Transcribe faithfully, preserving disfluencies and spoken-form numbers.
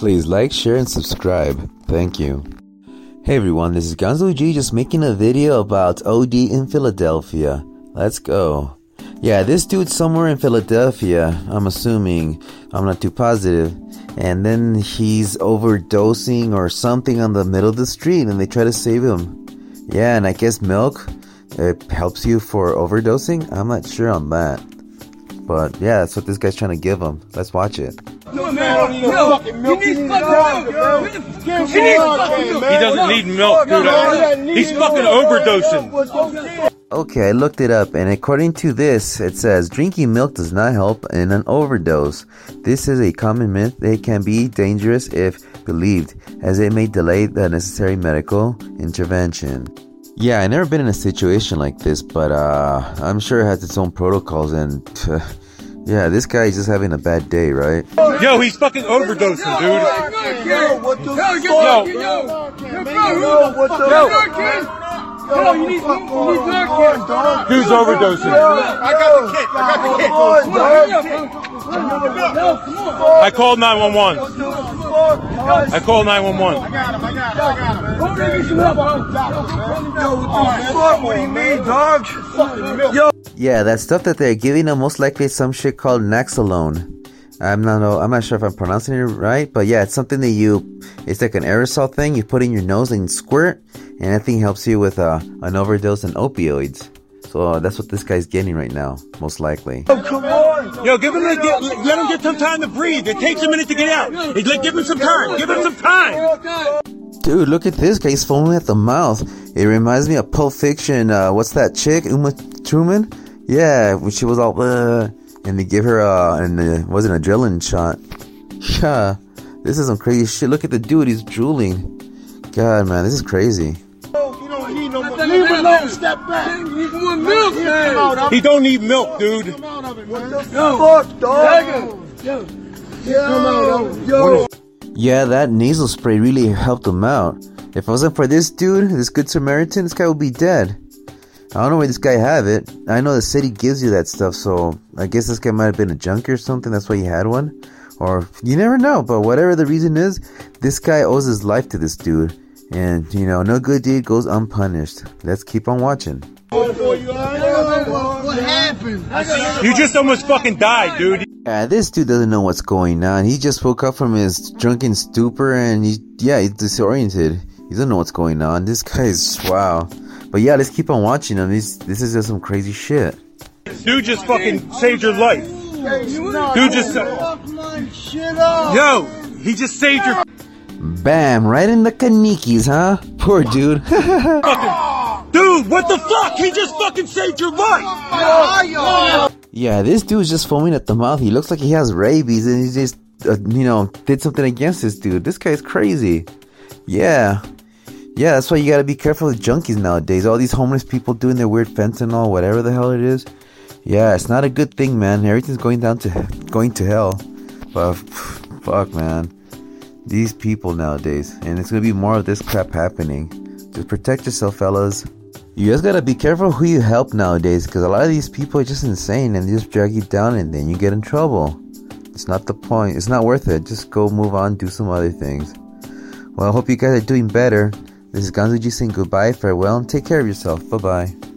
Please like, share, and subscribe. Thank you. Hey everyone, this is Gonzo G just making a video about O D in Philadelphia. Let's go. Yeah, this dude's somewhere in Philadelphia, I'm assuming. I'm not too positive. And then he's overdosing or something on the middle of the street and they try to save him. Yeah, and I guess milk, it helps you for overdosing? I'm not sure on that. But yeah, that's what this guy's trying to give him. Let's watch it. No, man, he needs fucking milk. He doesn't need milk, dude. He's fucking overdosing. Okay, I looked it up, and according to this, it says drinking milk does not help in an overdose. This is a common myth. It can be dangerous if believed, as it may delay the necessary medical intervention. Yeah, I've never been in a situation like this, but uh, I'm sure it has its own protocols, and uh, yeah, this guy is just having a bad day, right? Yo, he's fucking overdosing, dude. Yo, what the fuck? Yo, Yo, what the fuck? Yo, you need, you need milk, dog. Dude's overdosing. I got the kit. I got the kit. I called nine one one. I called nine one one. I got him. I got him. I got him. Yo, what the fuck? What do you mean, dog? Yo. Yeah, that stuff that they're giving him most likely is some shit called Naxalone. I'm not know, I'm not sure if I'm pronouncing it right, but yeah, it's something that you, it's like an aerosol thing you put in your nose and squirt, and that thing helps you with uh, an overdose on opioids. So uh, that's what this guy's getting right now, most likely. Oh, come on. Yo, give him a, get, let him get some time to breathe. It takes a minute to get out. Hey, like, give him some time. Give him some time. Dude, look at this guy. He's foaming at the mouth. It reminds me of Pulp Fiction. Uh, what's that chick? Uma Truman? Yeah, when she was all, uh, and they give her uh, an, uh, wasn't an adrenaline shot. Yeah, this is some crazy shit. Look at the dude. He's drooling. God, man, this is crazy. You don't need no more. Leave him alone. Step back. He's doing milk, man. He don't need milk, dude. What the fuck, dog? Yo, Yo, yo. Yeah, that nasal spray really helped him out. If it wasn't for this dude, this good Samaritan, this guy would be dead. I don't know where this guy have it. I know the city gives you that stuff, so I guess this guy might have been a junkie or something. That's why he had one. Or, you never know, but whatever the reason is, this guy owes his life to this dude. And, you know, no good deed goes unpunished. Let's keep on watching. What happened? You just almost fucking died, dude. Yeah, this dude doesn't know what's going on. He just woke up from his drunken stupor and, he, yeah, he's disoriented. He doesn't know what's going on. This guy is, wow. But yeah, let's keep on watching him. This, this is just some crazy shit. Dude just fucking saved your life. Dude just... Yo, he just saved your... Bam, right in the kanikis, huh? Poor dude. Dude, what the fuck? He just fucking saved your life. Yeah, this dude's just foaming at the mouth. He looks like he has rabies and he just, uh, you know, did something against this dude. This guy's crazy. Yeah. Yeah, that's why you gotta be careful with junkies nowadays. All these homeless people doing their weird fentanyl, whatever the hell it is. Yeah, it's not a good thing, man. Everything's going down to going to hell. But fuck, man. These people nowadays, and it's gonna be more of this crap happening. Just protect yourself, fellas. You guys gotta be careful who you help nowadays, because a lot of these people are just insane and they just drag you down, and then you get in trouble. It's not the point. It's not worth it. Just go move on, do some other things. Well, I hope you guys are doing better. This is Gonzo G saying goodbye, farewell, and take care of yourself. Bye bye.